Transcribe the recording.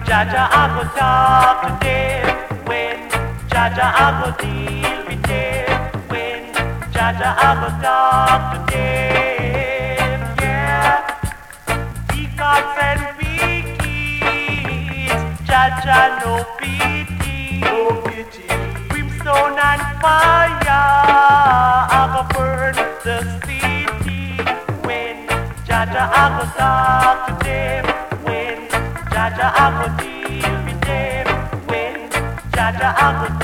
Jaja, I go talk to them when Jaja, I go deal with them when Jaja, I go talk to them. Yeah, peacocks and peakies, Jaja no pity, no pity. Brimstone and fire, I go burn the city when Jaja, I go talk to them when Jaja, I go deal with them when Jaja, I go